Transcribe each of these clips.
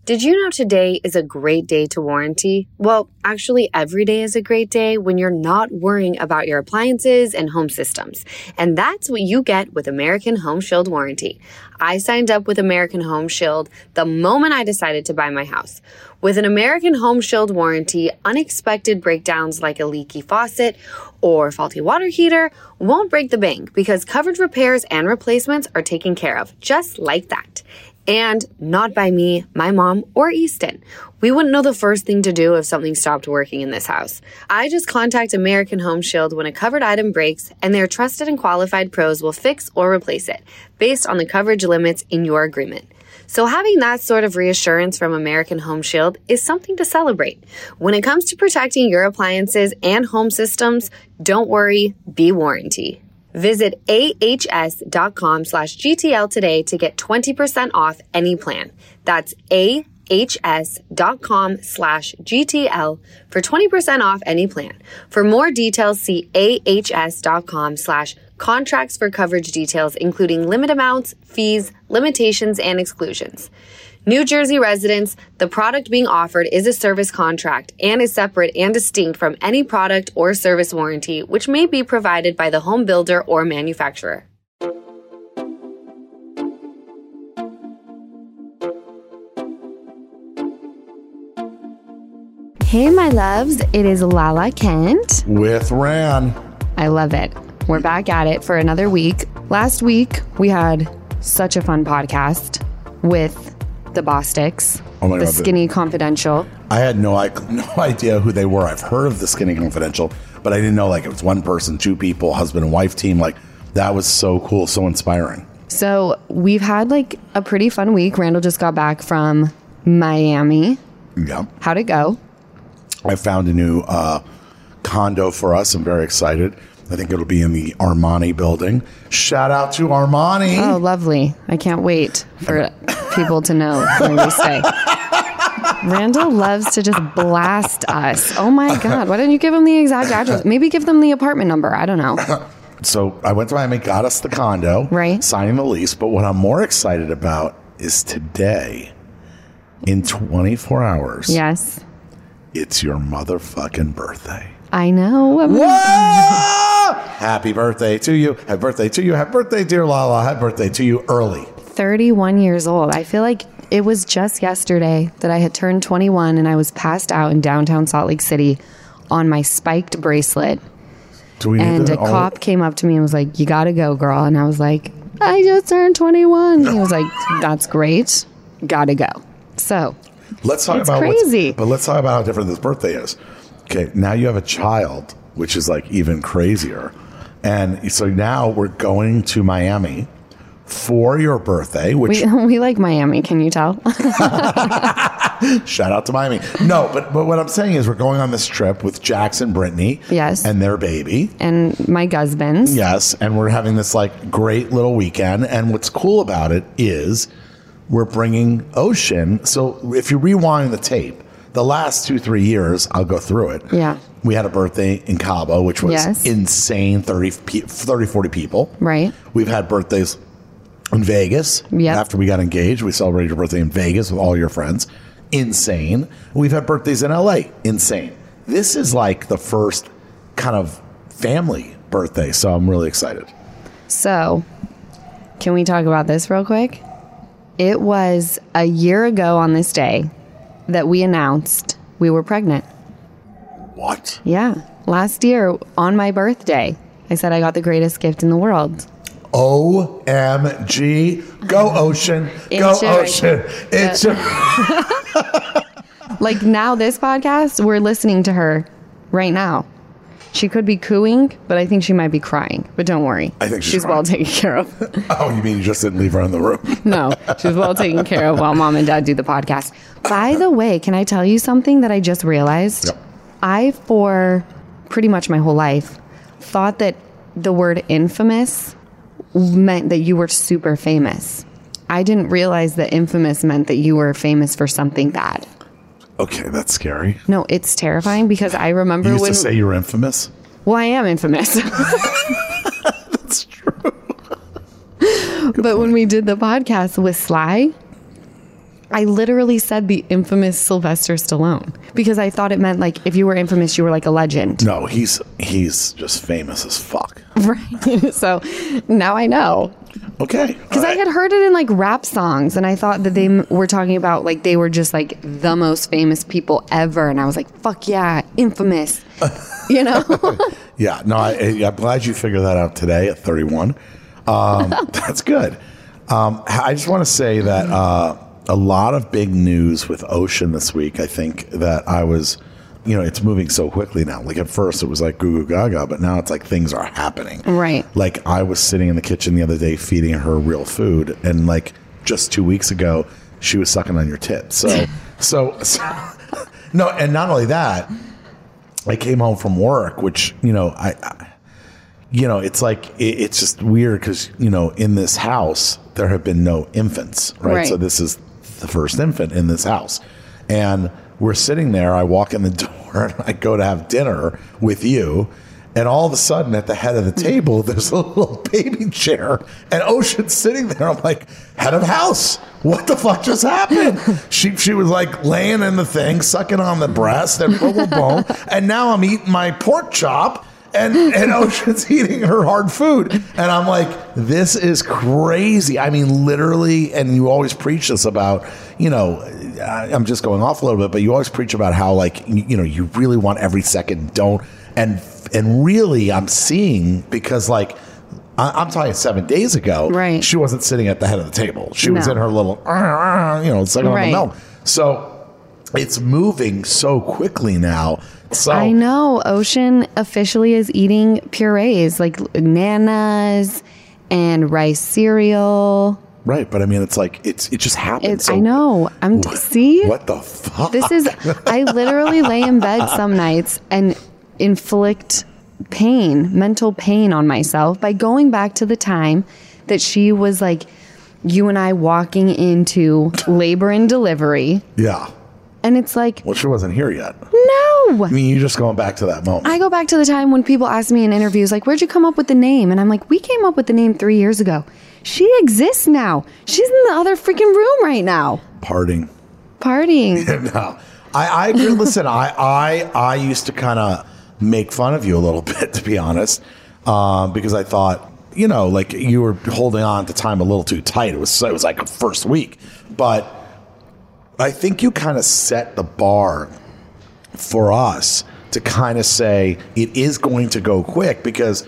Did you know today is a great day to warranty? Well, actually, every day is a great day when you're not worrying about your appliances and home systems. And that's what you get with American Home Shield Warranty. I signed up with American Home Shield the moment I decided to buy my house. With an American Home Shield warranty, unexpected breakdowns like a leaky faucet or faulty water heater won't break the bank because covered repairs and replacements are taken care of, just like that. And not by me, my mom, or Easton. We wouldn't know the first thing to do if something stopped working in this house. I just contact American Home Shield when a covered item breaks, and their trusted and qualified pros will fix or replace it based on the coverage limits in your agreement. So having that sort of reassurance from American Home Shield is something to celebrate. When it comes to protecting your appliances and home systems, don't worry, be warranty. Visit ahs.com/GTL today to get 20% off any plan. That's ahs.com/GTL for 20% off any plan. For more details, see ahs.com/contracts for coverage details, including limit amounts, fees, limitations, and exclusions. New Jersey residents, the product being offered is a service contract and is separate and distinct from any product or service warranty, which may be provided by the home builder or manufacturer. Hey, my loves, it is Lala Kent with Ran. I love it. We're back at it for another week. Last week, we had such a fun podcast with the Bostics, the Skinny Confidential. I had no idea who they were. I've heard of the Skinny Confidential, but I didn't know like it was one person, two people, husband and wife team. Like that was so cool, so inspiring. So we've had like a pretty fun week. Randall just got back from Miami. Yeah. How'd it go? I found a new condo for us. I'm very excited. I think it'll be in the Armani building. Shout out to Armani. Oh, lovely. I can't wait for people to know where we stay. Randall loves to just blast us. Oh my God. Why didn't you give him the exact address? Maybe give them the apartment number. I don't know. So I went to Miami, got us the condo, right? Signing the lease. But what I'm more excited about is today, in 24 hours. Yes. It's your motherfucking birthday. I know. Whoa! Happy birthday to you. Happy birthday to you. Happy birthday, dear Lala. Happy birthday to you early. 31 years old. I feel like it was just yesterday that I had turned 21 and I was passed out in downtown Salt Lake City on my spiked bracelet. And a cop came up to me and was like, "You gotta go, girl." And I was like, "I just turned 21. He was like, "That's great. Gotta go." So let's talk about crazy. But let's talk about how different this birthday is. Okay, now you have a child, which is like even crazier. And so now we're going to Miami for your birthday, which we like Miami, can you tell? Shout out to Miami. No, but what I'm saying is we're going on this trip with Jax and Brittany. Yes. And their baby. And my husband's. Yes, and we're having this like great little weekend. And what's cool about it is we're bringing Ocean. So if you rewind the tape, the last 2-3 years, I'll go through it. Yeah. We had a birthday in Cabo, which was insane, 40 people. Right. We've had birthdays in Vegas. Yep. After we got engaged, we celebrated your birthday in Vegas with all your friends. Insane. We've had birthdays in LA. Insane. This is like the first kind of family birthday, so I'm really excited. So, can we talk about this real quick? It was a year ago on this day that we announced we were pregnant. What? Yeah. Last year on my birthday, I said I got the greatest gift in the world. OMG. Go Ocean. Go Ocean. It's like now this podcast, we're listening to her right now. She could be cooing, but I think she might be crying. But don't worry. I think she's well taken care of. Oh, you mean you just didn't leave her in the room? No, she's well taken care of while mom and dad do the podcast. By the way, can I tell you something that I just realized? Yep. I, for pretty much my whole life, thought that the word infamous meant that you were super famous. I didn't realize that infamous meant that you were famous for something bad. Okay, that's scary. No, it's terrifying because I remember you used to say you were infamous? Well, I am infamous. That's true. But when we did the podcast with Sly, I literally said the infamous Sylvester Stallone because I thought it meant like if you were infamous, you were like a legend. No, he's just famous as fuck. Right. So now I know. Okay. Because I had heard it in like rap songs and I thought that they were talking about like they were just like the most famous people ever. And I was like, fuck yeah, infamous. You know? Yeah. No, I'm glad you figured that out today at 31. That's good. I just want to say that a lot of big news with Ocean this week. I think that I was, it's moving so quickly now. Like at first it was like goo goo gaga, but now it's like things are happening. Right. Like I was sitting in the kitchen the other day feeding her real food, and like just 2 weeks ago she was sucking on your tits. So no, and not only that, I came home from work, which it's like it's just weird because in this house there have been no infants, right? So this is the first infant in this house, and we're sitting there. I walk in the door and I go to have dinner with you, and all of a sudden at the head of the table there's a little baby chair, and Ocean's sitting there. I'm like, head of house, what the fuck just happened? She was like laying in the thing, sucking on the breast, and boom, boom, boom, and now I'm eating my pork chop. And Ocean's eating her hard food. And I'm like, this is crazy. I mean, literally, and you always preach this about, I'm just going off a little bit, but you always preach about how, like, you really want every second, don't. And really, I'm seeing, because, like, I'm talking 7 days ago, right. She wasn't sitting at the head of the table. She was in her little, sucking on the milk. So it's moving so quickly now. So, I know Ocean officially is eating purees like Nanas and rice cereal. Right, but I mean, it's like it just happens. I know. See, what the fuck? This is. I literally lay in bed some nights and inflict mental pain on myself by going back to the time that she was like, you and I walking into labor and delivery. Yeah. And it's like, well, she wasn't here yet. No. I mean, you're just going back to that moment. I go back to the time when people ask me in interviews, like, where'd you come up with the name? And I'm like, we came up with the name 3 years ago. She exists now. She's in the other freaking room right now. Partying. No. I agree. Listen, I used to kind of make fun of you a little bit, to be honest, because I thought, like you were holding on to time a little too tight. It was like a first week. But I think you kind of set the bar for us to kind of say it is going to go quick because,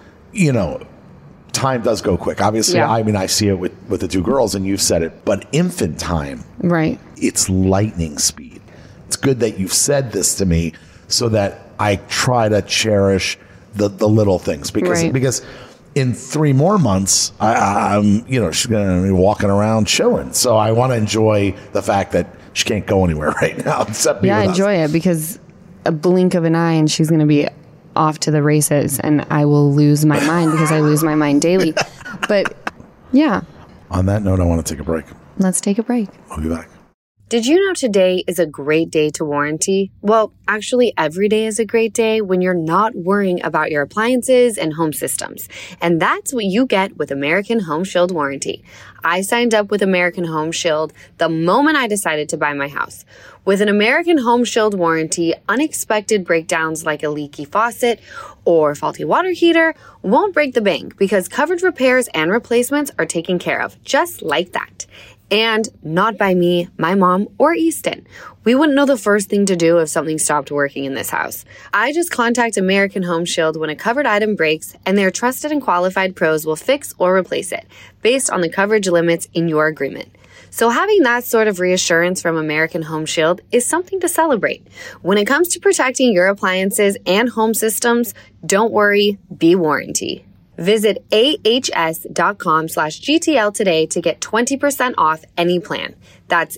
time does go quick. Obviously, yeah. I mean, I see it with the two girls and you've said it, but infant time, right? It's lightning speed. It's good that you've said this to me so that I try to cherish the little things because in 3 more months, I'm she's going to be walking around chilling. So I want to enjoy the fact that she can't go anywhere right now except be with us. Enjoy it because a blink of an eye and she's going to be off to the races and I will lose my mind because I lose my mind daily. But yeah. On that note, I want to take a break. Let's take a break. I'll be back. Did you know today is a great day to warranty? Well, actually, every day is a great day when you're not worrying about your appliances and home systems. And that's what you get with American Home Shield Warranty. I signed up with American Home Shield the moment I decided to buy my house. With an American Home Shield warranty, unexpected breakdowns like a leaky faucet or faulty water heater won't break the bank because covered repairs and replacements are taken care of, just like that. And not by me, my mom, or Easton. We wouldn't know the first thing to do if something stopped working in this house. I just contact American Home Shield when a covered item breaks, and their trusted and qualified pros will fix or replace it based on the coverage limits in your agreement. So having that sort of reassurance from American Home Shield is something to celebrate. When it comes to protecting your appliances and home systems, don't worry, be warranty. Visit ahs.com/GTL today to get 20% off any plan. That's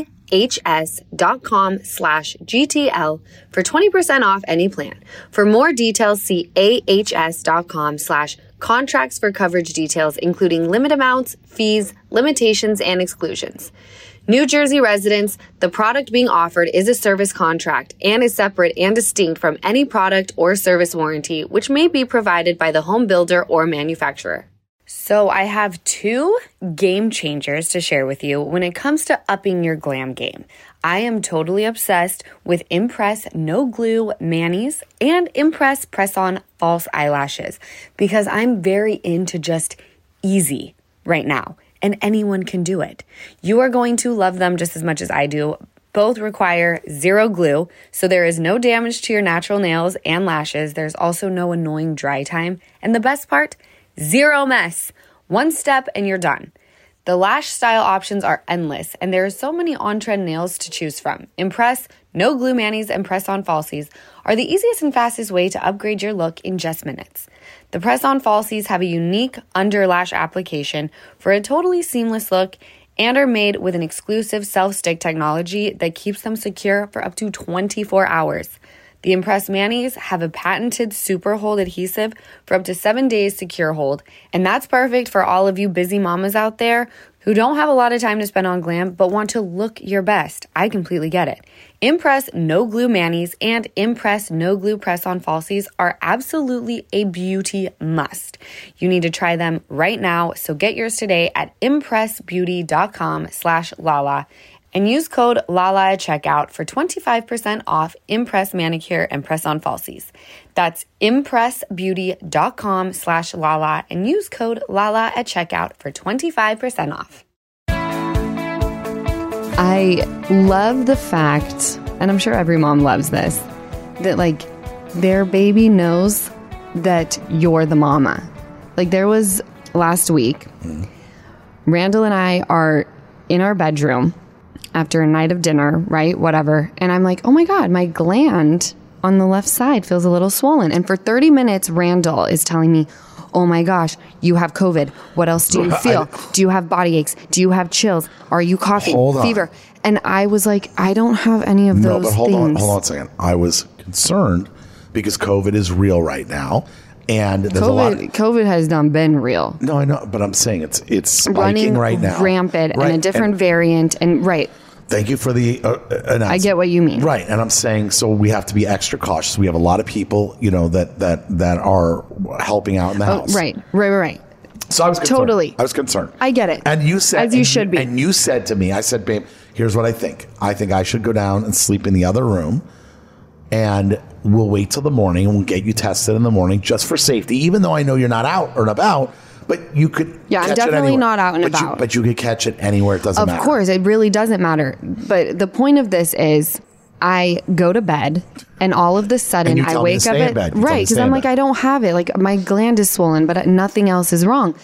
ahs.com/GTL for 20% off any plan. For more details, see ahs.com/contracts for coverage details, including limit amounts, fees, limitations, and exclusions. New Jersey residents, the product being offered is a service contract and is separate and distinct from any product or service warranty, which may be provided by the home builder or manufacturer. So I have 2 game changers to share with you when it comes to upping your glam game. I am totally obsessed with Impress No Glue Manis and Impress Press-On False Eyelashes because I'm very into just easy right now, and anyone can do it. You are going to love them just as much as I do. Both require 0 glue, so there is no damage to your natural nails and lashes. There's also no annoying dry time. And the best part, 0 mess. 1 step and you're done. The lash style options are endless, and there are so many on-trend nails to choose from. Impress, No Glue Manis, and Press-On Falsies are the easiest and fastest way to upgrade your look in just minutes. The Press-On Falsies have a unique under lash application for a totally seamless look and are made with an exclusive self-stick technology that keeps them secure for up to 24 hours. The Impress Manis have a patented super hold adhesive for up to 7 days secure hold, and that's perfect for all of you busy mamas out there who don't have a lot of time to spend on glam but want to look your best. I completely get it. Impress No Glue Manis and Impress No Glue Press-On Falsies are absolutely a beauty must. You need to try them right now, so get yours today at impressbeauty.com/Lala and use code LALA at checkout for 25% off Impress Manicure and Press-On Falsies. That's impressbeauty.com/Lala and use code LALA at checkout for 25% off. I love the fact, and I'm sure every mom loves this, that like their baby knows that you're the mama. Like there was last week, Randall and I are in our bedroom after a night of dinner, right? Whatever. And I'm like, oh my God, my gland on the left side feels a little swollen. And for 30 minutes, Randall is telling me, oh my gosh, you have COVID. What else do you feel? Do you have body aches? Do you have chills? Are you coughing? Fever? And I was like, I don't have any of those things. Hold on a second. I was concerned because COVID is real right now. And there's a lot of, COVID has been real. No, I know, but I'm saying it's spiking running right now. Rampant, right? And a different variant. And right. Thank you for the announcement. I get what you mean. Right. And I'm saying, so we have to be extra cautious. We have a lot of people, that are helping out in the house. Right. So I was concerned. Totally. I was concerned. I get it. And you said, as you should be. And you said to me, I said, babe, here's what I think. I think I should go down and sleep in the other room, and we'll wait till the morning and we'll get you tested in the morning just for safety, even though I know you're not out or about. But you could catch I'm definitely not out and about. But you could catch it anywhere. It doesn't matter. Of course, it really doesn't matter. But the point of this is I go to bed and all of the sudden I wake up right, because I'm like, I don't have it. Like my gland is swollen, but nothing else is wrong.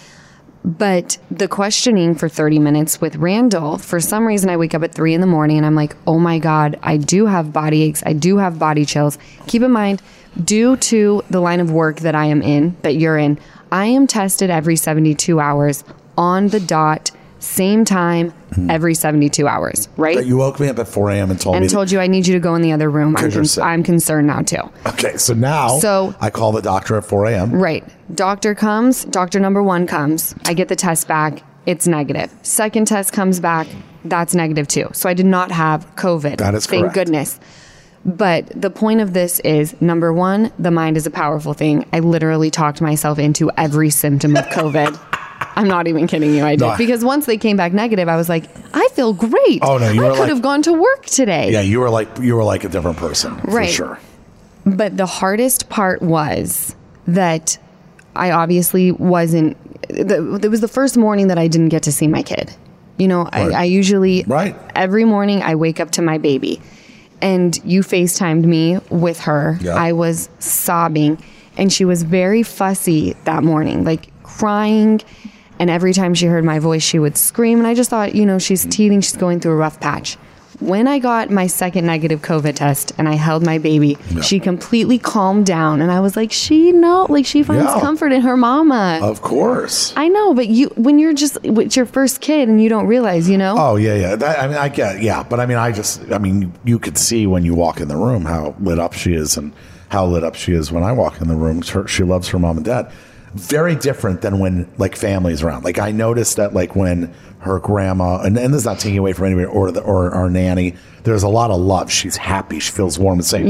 But the questioning for 30 minutes with Randall, for some reason I wake up at 3 a.m. and I'm like, oh my God, I do have body aches. I do have body chills. Keep in mind, due to the line of work that I am in, that you're in, I am tested every 72 hours on the dot, same time, every 72 hours, right? But you woke me up at 4 a.m. and told you I need you to go in the other room. I'm concerned now too. Okay, so now I call the doctor at 4 a.m. Right. Doctor comes, doctor number 1 comes. I get the test back. It's negative. Second test comes back. That's negative too. So I did not have COVID. That is correct. Thank goodness. But the point of this is, number 1, the mind is a powerful thing. I literally talked myself into every symptom of COVID. I'm not even kidding you. I did. Because once they came back negative, I was like, I feel great. Oh, no, I could have gone to work today. Yeah, you were like a different person. Right. For sure. But the hardest part was that I obviously wasn't. It was the first morning that I didn't get to see my kid. Right. I usually, every morning I wake up to my baby. And you FaceTimed me with her. Yeah. I was sobbing. And she was very fussy that morning, like crying. And every time she heard my voice, she would scream. And I just thought, she's teething. She's going through a rough patch. When I got my second negative COVID test and I held my baby, she completely calmed down. And I was like, she finds comfort in her mama. Of course. I know, but when you're just with your first kid and you don't realize, Oh, yeah. I get, But you could see when you walk in the room how lit up she is and how lit up she is when I walk in the room. She loves her mom and dad. Very different than when family's around. I noticed that when her grandma, and this is not taking away from anybody or our nanny, there's a lot of love. She's happy. She feels warm and safe. Yeah.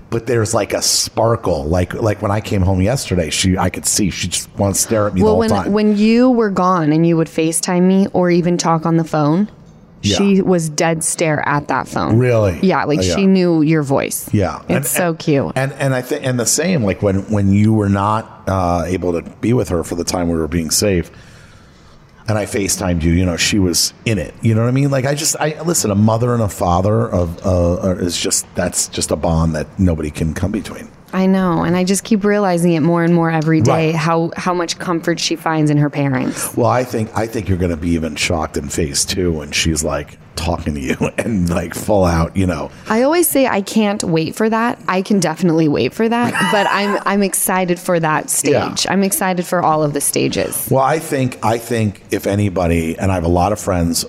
but there's like a sparkle. Like when I came home yesterday, I could see she just wants to stare at me the whole time. When you were gone and you would FaceTime me or even talk on the phone, she was dead stare at that phone. Really? Yeah, like she knew your voice. Yeah. It's so cute. And I think, and the same, like when you were not able to be with her for the time we were being safe, and I FaceTimed you, she was in it. You know what I mean? Like listen, a mother and a father that's just a bond that nobody can come between. I know, and I just keep realizing it more and more every day, Right. how much comfort she finds in her parents. Well, I think you're going to be even shocked in phase 2 when she's like talking to you and like full out, I always say I can't wait for that. I can definitely wait for that, but I'm excited for that stage. Yeah. I'm excited for all of the stages. Well, I think if anybody, and I have a lot of friends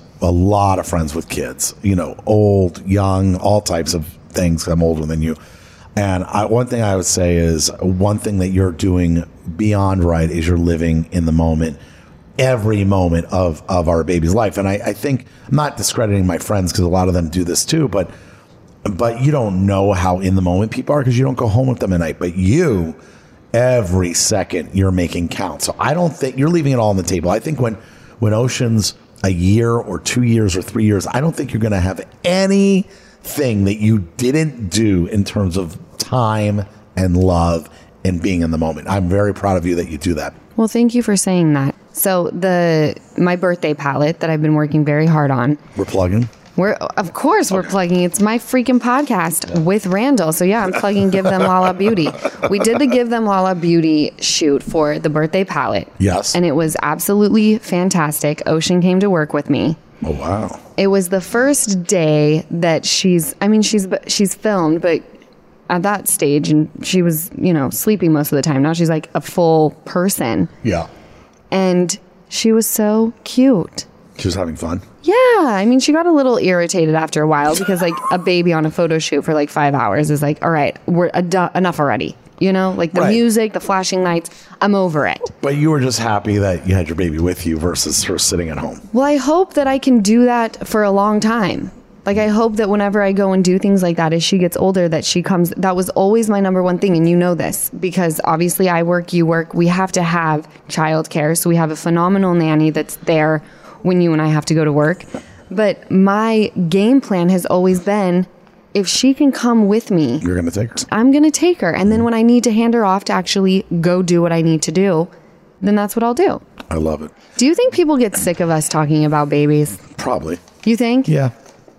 with kids, old, young, all types of things. I'm older than you. And one thing I would say is one thing that you're doing beyond right is you're living in the moment, every moment of our baby's life. And I think, I'm not discrediting my friends because a lot of them do this too, but you don't know how in the moment people are because you don't go home with them at night. But you, every second you're making count. So I don't think you're leaving it all on the table. I think when Ocean's a year or 2 years or 3 years, I don't think you're going to have anything that you didn't do in terms of time and love and being in the moment. I'm very proud of you that you do that. Well, thank you for saying that. So my birthday palette that I've been working very hard on. We're plugging. Of course we're plugging. It's my freaking podcast with Randall. So yeah, I'm plugging Give Them Lala Beauty. We did the Give Them Lala Beauty shoot for the birthday palette. Yes. And it was absolutely fantastic. Ocean came to work with me. Oh, wow. It was the first day that she's filmed, but at that stage, and she was, sleeping most of the time. Now she's like a full person. Yeah. And she was so cute. She was having fun. Yeah. She got a little irritated after a while because like a baby on a photo shoot for like 5 hours is like, all right, we're enough already. Like the music, the flashing lights, I'm over it. But you were just happy that you had your baby with you versus her sitting at home. Well, I hope that I can do that for a long time. Like, I hope that whenever I go and do things like that, as she gets older, that she comes. That was always my number one thing. And you know this because obviously I work, you work. We have to have childcare. So we have a phenomenal nanny that's there when you and I have to go to work. But my game plan has always been, if she can come with me, you're going to take her. I'm going to take her. And then when I need to hand her off to actually go do what I need to do, then that's what I'll do. I love it. Do you think people get sick of us talking about babies? Probably. You think? Yeah.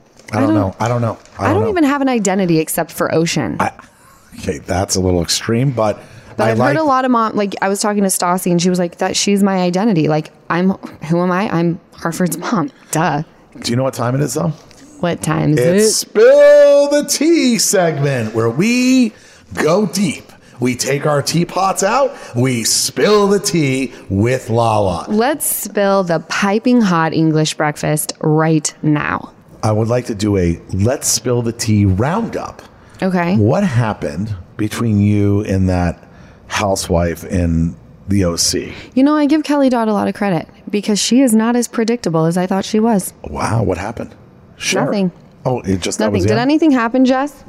I don't know. I don't know. Even have an identity except for Ocean. Okay, that's a little extreme, but I've heard a lot of mom, like I was talking to Stassi and she was like, that she's my identity. Like who am I? I'm Hartford's mom. Duh. Do you know what time it is though? What time is It's Spill the Tea segment where we go deep. We take our teapots out. We spill the tea with Lala. Let's spill the piping hot English breakfast right now. I would like to do a Let's Spill the Tea roundup. Okay. What happened between you and that housewife in the OC? I give Kelly Dodd a lot of credit because she is not as predictable as I thought she was. Wow, what happened? Sure. Nothing. Oh, it just Nothing. That was Did anything happen, Jess?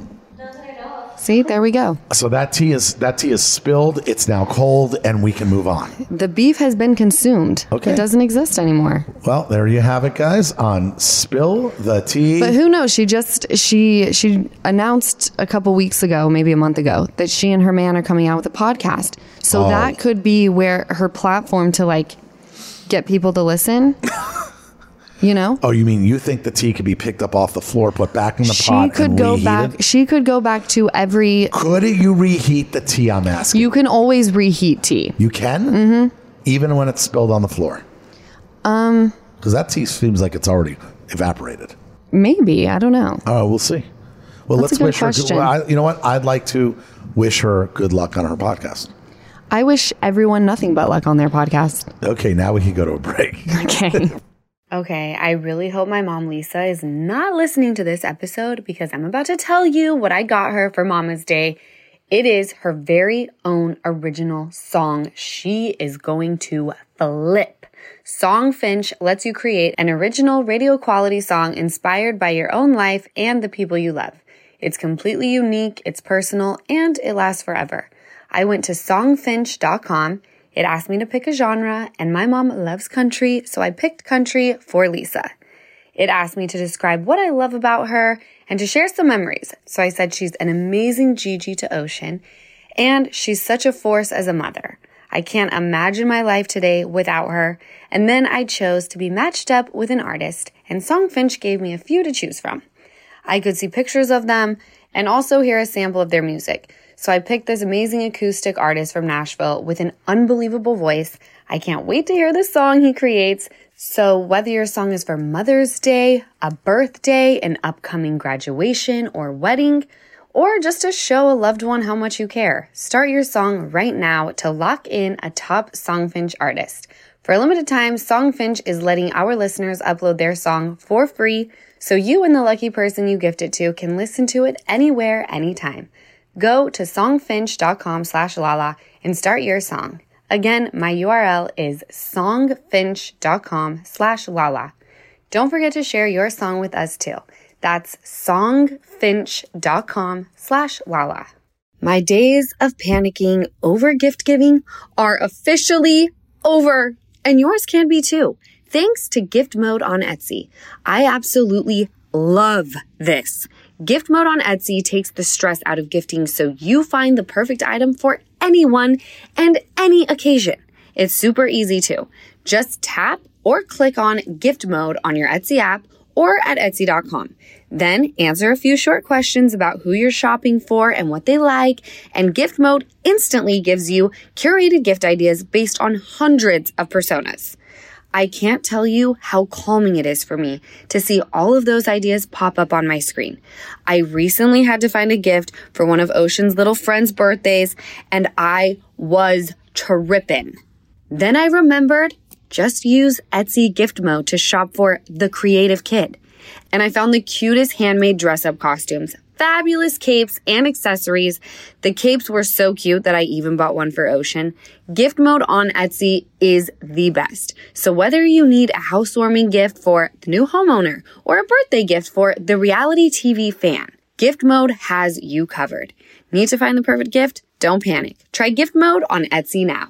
See, there we go. So that tea is spilled. It's now cold, and we can move on. The beef has been consumed. Okay. It doesn't exist anymore. Well, there you have it, guys, on Spill the Tea. But who knows? She announced a couple weeks ago, maybe a month ago, that she and her man are coming out with a podcast. So that could be where her platform to like get people to listen. Oh, you mean you think the tea could be picked up off the floor, put back in the pot, and reheated? She could go back to every. Could you reheat the tea? I'm asking. You can always reheat tea. You can, mm-hmm. Even when it's spilled on the floor. Because that tea seems like it's already evaporated. Maybe, I don't know. Oh, we'll see. Well, That's let's wish question. her. You know what? I'd like to wish her good luck on her podcast. I wish everyone nothing but luck on their podcast. Okay, now we can go to a break. Okay. Okay, I really hope my mom Lisa is not listening to this episode because I'm about to tell you what I got her for Mama's Day. It is her very own original song. She is going to flip. Songfinch lets you create an original radio quality song inspired by your own life and the people you love. It's completely unique, it's personal, and it lasts forever. I went to songfinch.com. It asked me to pick a genre, and my mom loves country, so I picked country for Lisa. It asked me to describe what I love about her and to share some memories. So I said she's an amazing Gigi to Ocean, and she's such a force as a mother. I can't imagine my life today without her. And then I chose to be matched up with an artist, and Songfinch gave me a few to choose from. I could see pictures of them and also hear a sample of their music. So I picked this amazing acoustic artist from Nashville with an unbelievable voice. I can't wait to hear the song he creates. So whether your song is for Mother's Day, a birthday, an upcoming graduation or wedding, or just to show a loved one how much you care, start your song right now to lock in a top Songfinch artist. For a limited time, Songfinch is letting our listeners upload their song for free, so you and the lucky person you gift it to can listen to it anywhere, anytime. Go to songfinch.com/Lala and start your song. Again, my URL is songfinch.com/Lala. Don't forget to share your song with us too. That's songfinch.com/Lala. My days of panicking over gift giving are officially over, and yours can be too. Thanks to Gift Mode on Etsy. I absolutely love this. Gift Mode on Etsy takes the stress out of gifting so you find the perfect item for anyone and any occasion. It's super easy too. Just tap or click on Gift Mode on your Etsy app or at Etsy.com. Then answer a few short questions about who you're shopping for and what they like, and Gift Mode instantly gives you curated gift ideas based on hundreds of personas. I can't tell you how calming it is for me to see all of those ideas pop up on my screen. I recently had to find a gift for one of Ocean's little friends' birthdays, and I was tripping. Then I remembered, just use Etsy Gift Mode to shop for the creative kid. And I found the cutest handmade dress-up costumes, fabulous capes, and accessories. The capes were so cute that I even bought one for Ocean. Gift Mode on Etsy is the best. So whether you need a housewarming gift for the new homeowner or a birthday gift for the reality TV fan, Gift Mode has you covered. Need to find the perfect gift? Don't panic. Try Gift Mode on Etsy now.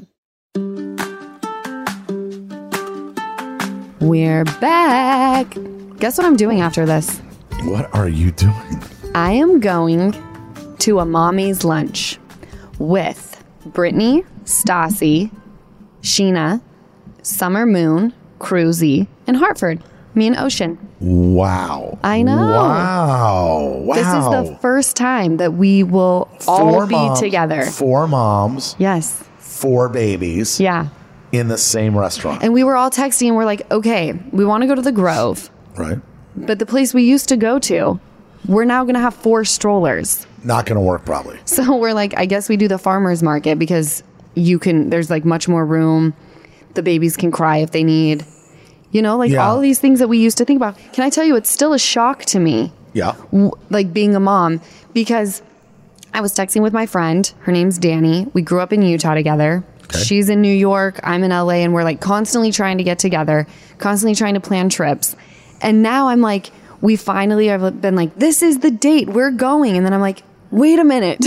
We're back. Guess what I'm doing after this? What are you doing? I am going to a mommy's lunch with Brittany, Stassi, Sheena, Summer Moon, Cruzy, and Hartford. Me and Ocean. Wow. I know. Wow. This is the first time that we will all be together. 4 moms. Yes. 4 babies. Yeah. In the same restaurant. And we were all texting and we're like, okay, we want to go to the Grove. Right. But the place we used to go to, we're now going to have 4 strollers. Not going to work probably. So we're like, I guess we do the farmer's market because there's like much more room. The babies can cry if they need, all these things that we used to think about. Can I tell you, it's still a shock to me. Yeah. Like being a mom, because I was texting with my friend. Her name's Danny. We grew up in Utah together. Okay. She's in New York. I'm in LA, and we're like constantly trying to get together, constantly trying to plan trips. And now I'm like, we finally have been like, this is the date, we're going. And then I'm like, wait a minute.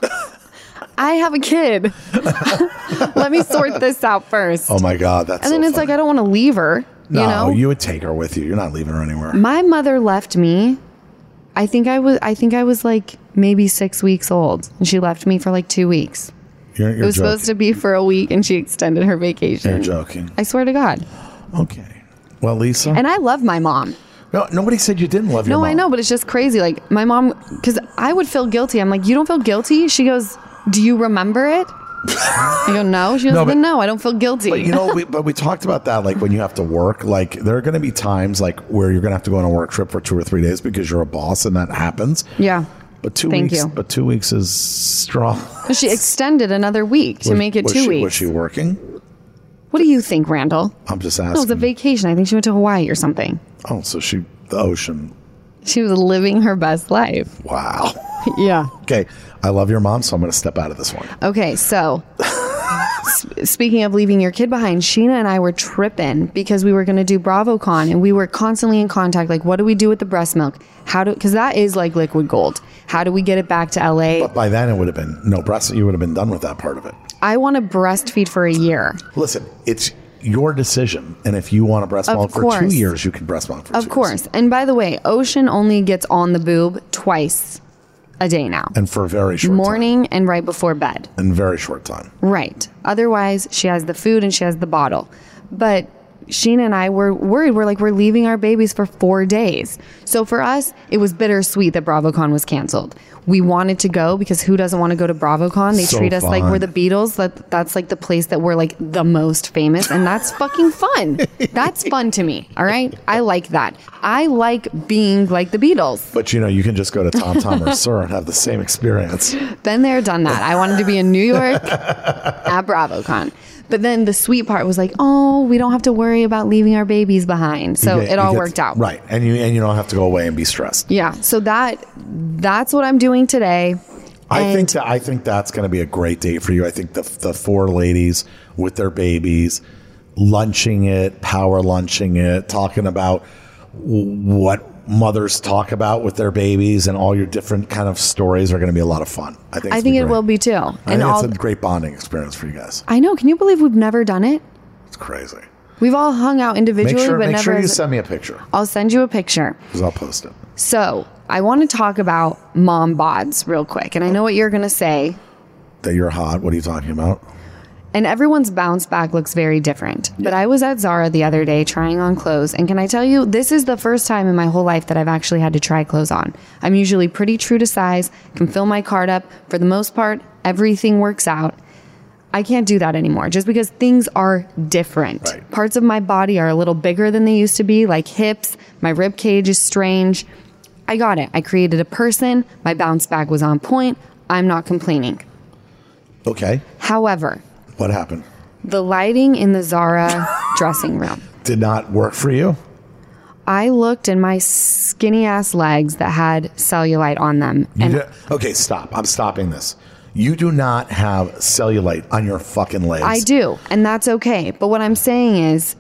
I have a kid. Let me sort this out first. Oh my God. That's And then it's funny. Like, I don't want to leave her. No, you would take her with you. You're not leaving her anywhere. My mother left me. I think I was like maybe 6 weeks old, and she left me for like 2 weeks. You're it was joking. supposed to be for a week, and she extended her vacation. You're joking. I swear to God. Okay. Well, Lisa. And I love my mom. No, nobody said you didn't love your mom. No, I know, but it's just crazy. Like my mom, because I would feel guilty. I'm like, you don't feel guilty? She goes, do you remember it? I go, no. She goes, no, I don't feel guilty. But we talked about that, like when you have to work, like there are going to be times like where you're going to have to go on a work trip for 2 or 3 days because you're a boss and that happens. Yeah. But 2 weeks. But 2 weeks is strong. She extended another week to make it 2 weeks. Was she working? What do you think, Randall? I'm just asking. No, it was a vacation. I think she went to Hawaii or something. Oh, so the ocean. She was living her best life. Wow. Yeah. Okay. I love your mom, so I'm going to step out of this one. Okay. So speaking of leaving your kid behind, Sheena and I were tripping because we were going to do BravoCon, and we were constantly in contact. Like, what do we do with the breast milk? Because that is like liquid gold. How do we get it back to LA? But by then it would have been no breast. You would have been done with that part of it. I want to breastfeed for a year. Listen, it's your decision. And if you want to breast milk for 2 years, you can breast milk for 2 years. Of course. And by the way, Ocean only gets on the boob twice a day now. And for a very short morning and right before bed. In very short time. Right. Otherwise, she has the food and she has the bottle. But Sheena and I were worried. We're leaving our babies for 4 days. So for us, it was bittersweet that BravoCon was canceled. We wanted to go because who doesn't want to go to BravoCon? They treat us like we're the Beatles. That's like the place that we're like the most famous. And that's fucking fun. That's fun to me. All right. I like that. I like being like the Beatles. But you can just go to Tom Tom or Sir and have the same experience. Been there, done that. I wanted to be in New York at BravoCon. But then the sweet part was like, oh, we don't have to worry about leaving our babies behind. So it all worked out. Right. And you don't have to go away and be stressed. Yeah. So that's what I'm doing today. I think that's going to be a great day for you. I think the 4 ladies with their babies, lunching it, power lunching it, talking about what mothers talk about with their babies and all your different kind of stories are going to be a lot of fun. I think it will be too. I think it's a great bonding experience for you guys. I know. Can you believe we've never done it? It's crazy. We've all hung out individually, but never. Make sure you send me a picture. I'll send you a picture. Because I'll post it. So I want to talk about mom bods real quick. And I know what you're going to say. That you're hot. What are you talking about? And everyone's bounce back looks very different. But I was at Zara the other day trying on clothes. And can I tell you, this is the first time in my whole life that I've actually had to try clothes on. I'm usually pretty true to size, can fill my cart up. For the most part, everything works out. I can't do that anymore just because things are different. Right. Parts of my body are a little bigger than they used to be, like hips. My rib cage is strange. I got it. I created a person. My bounce back was on point. I'm not complaining. Okay. However, what happened? The lighting in the Zara dressing room did not work for you? I looked in my skinny ass legs that had cellulite on them. Okay, stop. I'm stopping this. You do not have cellulite on your fucking legs. I do, and that's okay. But what I'm saying is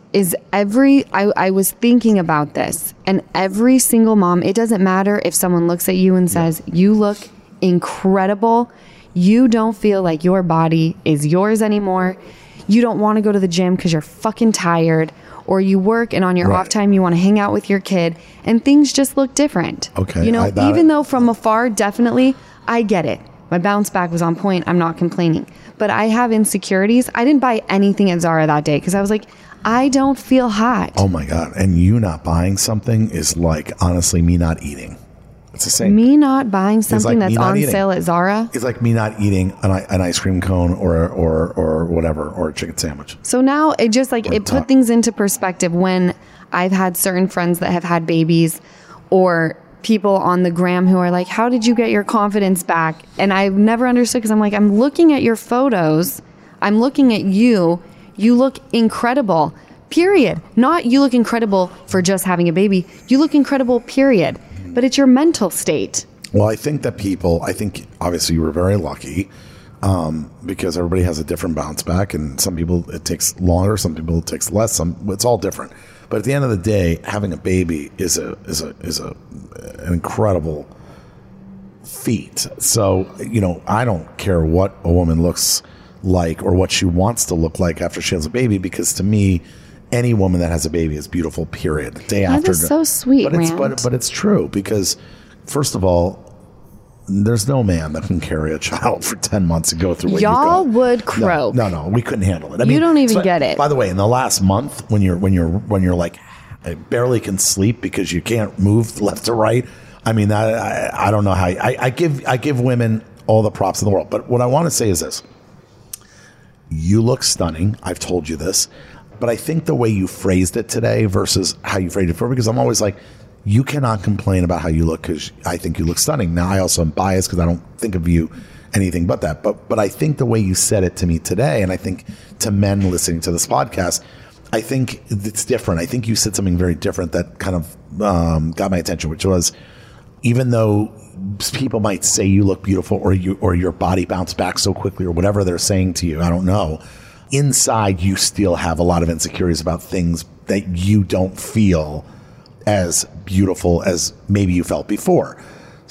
I was thinking about this, and every single mom, it doesn't matter if someone looks at you and says, you look incredible. You don't feel like your body is yours anymore. You don't want to go to the gym because you're fucking tired, or you work and on your off time you want to hang out with your kid, and things just look different. Okay. Even though from afar, definitely, I get it. My bounce back was on point. I'm not complaining. But I have insecurities. I didn't buy anything at Zara that day because I was like, I don't feel hot. Oh my God. And you not buying something is like, honestly, me not eating. It's the same. Me not buying something that's on sale at Zara? It's like me not eating an ice cream cone or whatever, or a chicken sandwich. So now it just it put things into perspective when I've had certain friends that have had babies, or people on the gram who are like, how did you get your confidence back? And I've never understood, because I'm like, I'm looking at your photos. I'm looking at you. You look incredible, period. Not you look incredible for just having a baby. You look incredible, period. But it's your mental state. Well, I think obviously you were very lucky because everybody has a different bounce back, and some people it takes longer, some people it takes less. It's all different. But at the end of the day, having a baby is an incredible feat. So, I don't care what a woman looks like or what she wants to look like after she has a baby, because to me, any woman that has a baby is beautiful, period. The day after. That is so sweet, but it's true, because first of all, there's no man that can carry a child for 10 months and go through what y'all you've would croak. No, we couldn't handle it. You don't even get it. By the way, in the last month, when you're like, I barely can sleep because you can't move left to right. I mean, I don't know how. I give women all the props in the world. But what I want to say is this: you look stunning. I've told you this. But I think the way you phrased it today versus how you phrased it before, because I'm always like, you cannot complain about how you look because I think you look stunning. Now, I also am biased because I don't think of you anything but that. But I think the way you said it to me today, and I think to men listening to this podcast, I think it's different. I think you said something very different that kind of got my attention, which was, even though people might say you look beautiful or your body bounced back so quickly or whatever they're saying to you, I don't know, inside you still have a lot of insecurities about things that you don't feel as beautiful as maybe you felt before.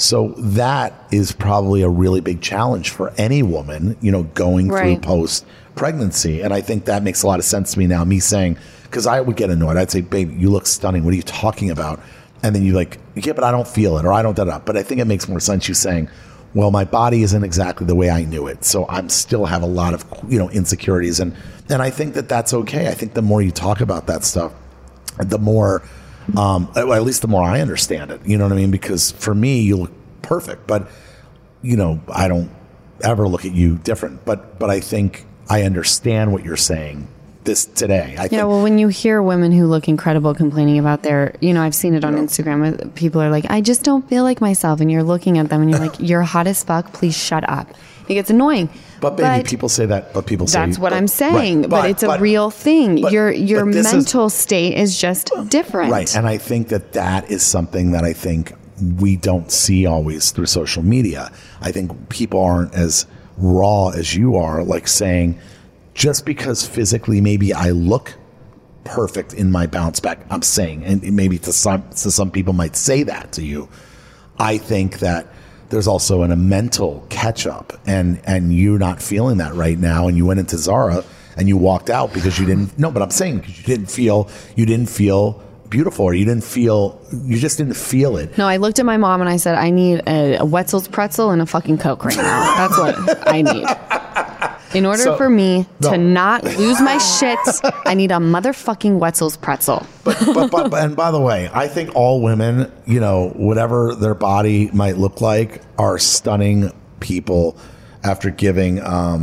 So that is probably a really big challenge for any woman, going through Right. post pregnancy. And I think that makes a lot of sense to me now, me saying, because I would get annoyed. I'd say, babe, you look stunning. What are you talking about? And then you like, yeah, but I don't feel it, or I don't da. But I think it makes more sense you saying, well, my body isn't exactly the way I knew it. So I'm still have a lot of, insecurities. And I think that that's okay. I think the more you talk about that stuff, the more, at least the more I understand it. You know what I mean? Because for me, you look perfect, but, I don't ever look at you different. But I think I understand what you're saying today. I think, well, when you hear women who look incredible complaining about their, I've seen it on Instagram. People are like, I just don't feel like myself. And you're looking at them and you're like, you're hot as fuck. Please shut up. It gets annoying. But baby, people say that. But people say that's what I'm saying. Right, but it's a real thing. Your mental state is just different. Right. And I think that is something that I think we don't see always through social media. I think people aren't as raw as you are, like saying, just because physically maybe I look perfect in my bounce back, I'm saying, and maybe to some people might say that to you. I think that there's also a mental catch up, and you're not feeling that right now. And you went into Zara and you walked out because you didn't. No, but I'm saying because you didn't feel beautiful, or you just didn't feel it. No, I looked at my mom and I said, I need a Wetzel's pretzel and a fucking Coke right now. That's what I need. In order for me to not lose my shit, I need a motherfucking Wetzel's pretzel. But and by the way, I think all women, whatever their body might look like, are stunning people after giving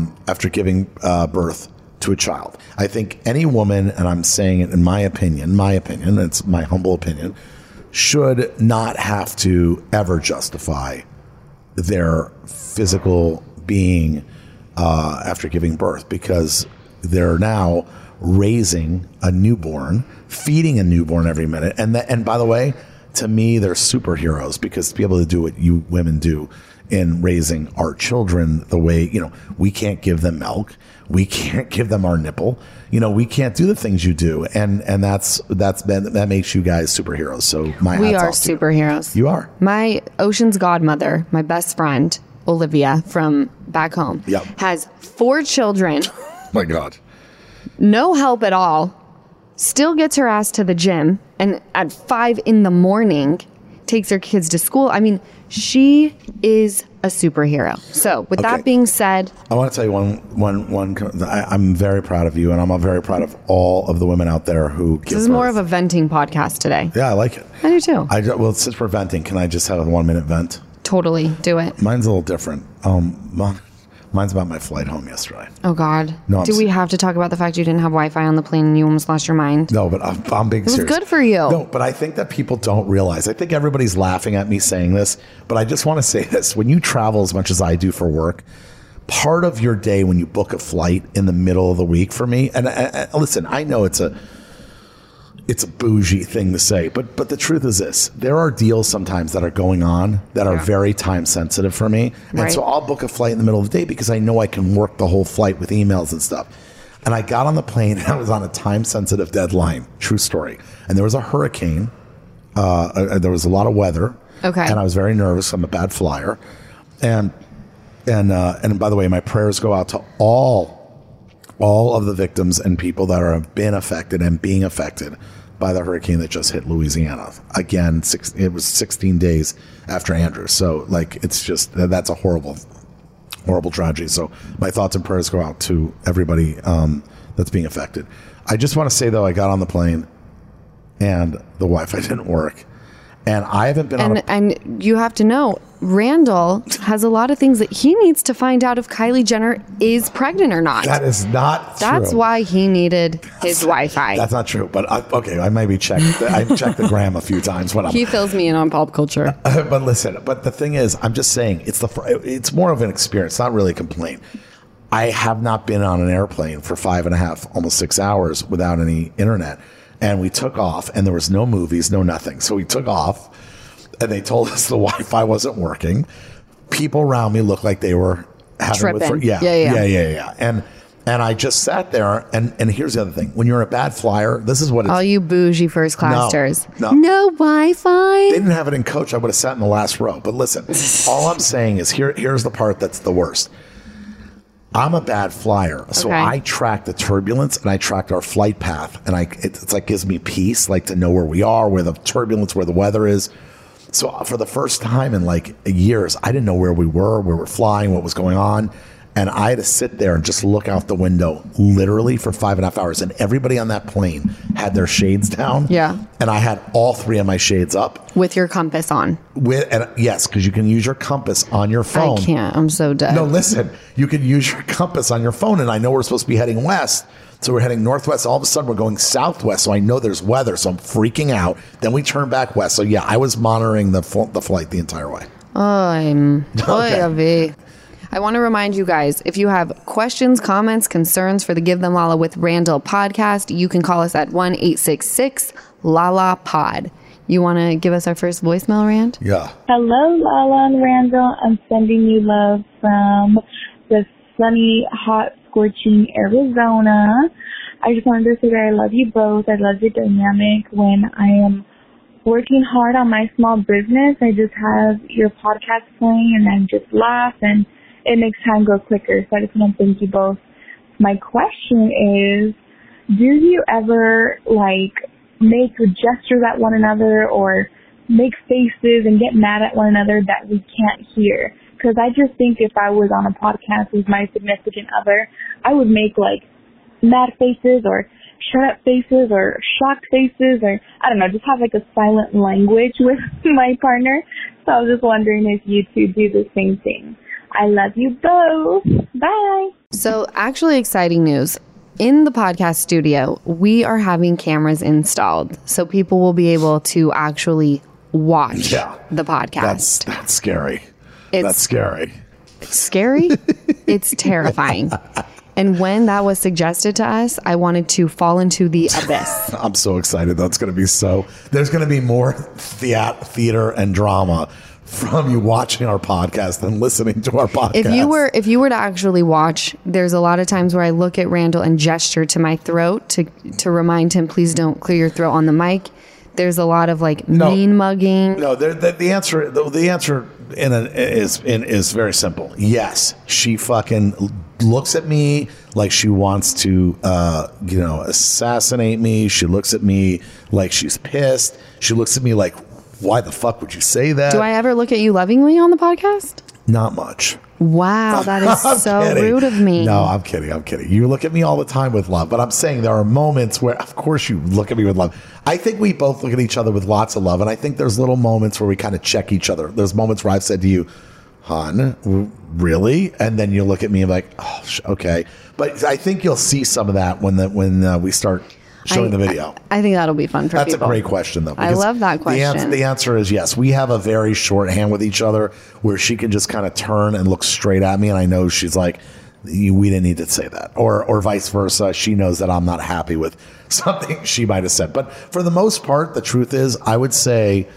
birth to a child. I think any woman, and I'm saying it in my opinion, it's my humble opinion, should not have to ever justify their physical being after giving birth, because they're now raising a newborn, feeding a newborn every minute. And by the way, to me, they're superheroes, because to be able to do what you women do in raising our children the way, we can't give them milk. We can't give them our nipple. We can't do the things you do. And that makes you guys superheroes. So we are superheroes. You are. My Ocean's godmother, my best friend, Olivia from back home, has 4 children. My God. No help at all. Still gets her ass to the gym, and at 5 a.m. takes her kids to school. I mean, she is a superhero. So with that being said, I want to tell you I'm very proud of you, and I'm very proud of all of the women out there who give this is birth. more of a venting podcast today. Yeah, I like it. I do too. Well, since we're venting, can I just have a 1-minute vent? Totally. Do it. Mine's a little different. Mine's about my flight home yesterday. Oh, God. No, do we have to talk about the fact you didn't have Wi-Fi on the plane and you almost lost your mind? No, but I'm being serious. It was good for you. No, but I think that people don't realize. I think everybody's laughing at me saying this, but I just want to say this. When you travel as much as I do for work, part of your day when you book a flight in the middle of the week for me, and listen, I know it's a bougie thing to say, but the truth is this: there are deals sometimes that are going on that are very time sensitive for me. And so I'll book a flight in the middle of the day because I know I can work the whole flight with emails and stuff. And I got on the plane and I was on a time sensitive deadline. True story. And there was a hurricane. There was a lot of weather. Okay. And I was very nervous. I'm a bad flyer. And by the way, my prayers go out to all of the victims and people that have been affected and being affected by the hurricane that just hit Louisiana. Again, it was 16 days after Andrew. So it's just, that's a horrible tragedy. So my thoughts and prayers go out to everybody that's being affected. I just want to say, though, I got on the plane and the Wi-Fi didn't work. And I haven't been and you have to know, Randall has a lot of things that he needs to find out if Kylie Jenner is pregnant or not. That is not true. That's why he needed his Wi-Fi. That's not true. But I maybe checked. I checked the gram a few times when he fills me in on pop culture. But listen. But the thing is, I'm just saying it's more of an experience, not really a complaint. I have not been on an airplane for 5.5, almost 6 hours without any internet. And we took off, and there was no movies, no nothing. So we took off, and they told us the Wi-Fi wasn't working. People around me looked like they were having tripping. Yeah. And And I just sat there, and here's the other thing. When you're a bad flyer, this is what it's... All you bougie first classers. No Wi-Fi? They didn't have it in coach. I would have sat in the last row. But listen, all I'm saying is here's the part that's the worst. I'm a bad flyer, so I track the turbulence and I tracked our flight path, and it's like gives me peace, like to know where we are, where the turbulence, where the weather is. So for the first time in like years, I didn't know where we were flying, what was going on. And I had to sit there and just look out the window literally for 5.5 hours. And everybody on that plane had their shades down. Yeah. And I had all 3 of my shades up. With your compass on. Yes, because you can use your compass on your phone. I can't. I'm so dead. No, listen. You can use your compass on your phone. And I know we're supposed to be heading west. So we're heading northwest. All of a sudden, we're going southwest. So I know there's weather. So I'm freaking out. Then we turn back west. So yeah, I was monitoring the flight the entire way. Okay. I want to remind you guys, if you have questions, comments, concerns for the Give Them Lala with Randall podcast, you can call us at 1-866-LALA-POD. You want to give us our first voicemail, Rand? Yeah. Hello, Lala and Randall. I'm sending you love from the sunny, hot, scorching Arizona. I just wanted to say that I love you both. I love your dynamic. When I am working hard on my small business, I just have your podcast playing and I just laugh, and it makes time go quicker. So I just want to thank you both. My question is, do you ever make gestures at one another or make faces and get mad at one another that we can't hear? Because I just think if I was on a podcast with my significant other, I would make mad faces or shut up faces or shocked faces, or I don't know, just have a silent language with my partner. So I was just wondering if you two do the same thing. I love you both. Bye. So actually exciting news. In the podcast studio, we are having cameras installed so people will be able to actually watch the podcast. That's scary. That's scary. Scary? It's terrifying. And when that was suggested to us, I wanted to fall into the abyss. I'm so excited. That's going to be there's going to be more theater and drama from you watching our podcast than listening to our podcast. If you were to actually watch, there's a lot of times where I look at Randall and gesture to my throat to remind him, please don't clear your throat on the mic. There's a lot of mean mugging. No, the answer is very simple. Yes, she fucking looks at me like she wants to assassinate me. She looks at me like she's pissed. She looks at me like, why the fuck would you say that? Do I ever look at you lovingly on the podcast? Not much. Wow, that is so rude of me. No, I'm kidding. You look at me all the time with love, but I'm saying there are moments where, of course, you look at me with love. I think we both look at each other with lots of love, and I think there's little moments where we kind of check each other. There's moments where I've said to you, hon, really? And then you look at me and like, oh, okay. But I think you'll see some of that when we start showing the video. I think that'll be fun for people. That's a great question, though. I love that question. The answer is yes. We have a very shorthand with each other where she can just kind of turn and look straight at me, and I know she's like, we didn't need to say that. Or vice versa. She knows that I'm not happy with something she might have said. But for the most part, the truth is, I would say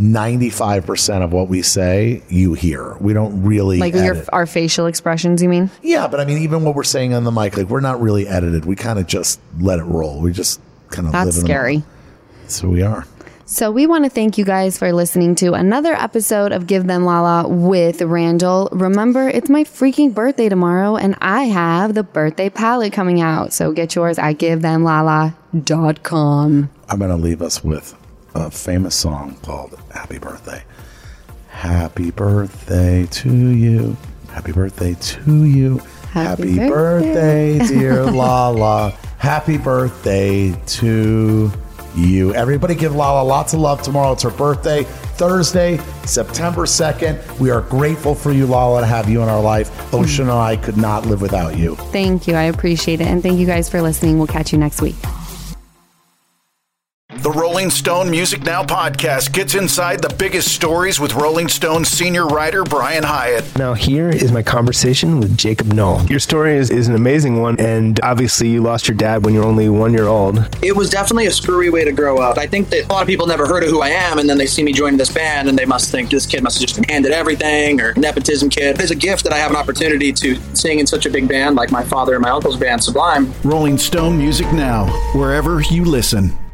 95% of what we say, you hear. We don't really edit. Our facial expressions, you mean? Yeah, but I mean, even what we're saying on the mic, we're not really edited. We kind of just let it roll. We just kind of live in the moment. So we are. So we want to thank you guys for listening to another episode of Give Them Lala with Randall. Remember, it's my freaking birthday tomorrow, and I have the birthday palette coming out. So get yours at givethamlala.com. I'm going to leave us with a famous song called Happy Birthday. Happy birthday to you. Happy birthday to you. Happy birthday, dear Lala. Happy birthday to you. Everybody give Lala lots of love tomorrow. It's her birthday, Thursday, September 2nd. We are grateful for you, Lala, to have you in our life. Ocean and I could not live without you. Thank you. I appreciate it. And thank you guys for listening. We'll catch you next week. The Rolling Stone Music Now podcast gets inside the biggest stories with Rolling Stone senior writer Brian Hyatt. Now here is my conversation with Jacob Noll. Your story is an amazing one, and obviously you lost your dad when you were only 1 year old. It was definitely a screwy way to grow up. I think that a lot of people never heard of who I am, and then they see me joining this band, and they must think this kid must have just been handed everything, or nepotism kid. It's a gift that I have an opportunity to sing in such a big band like my father and my uncle's band, Sublime. Rolling Stone Music Now, wherever you listen.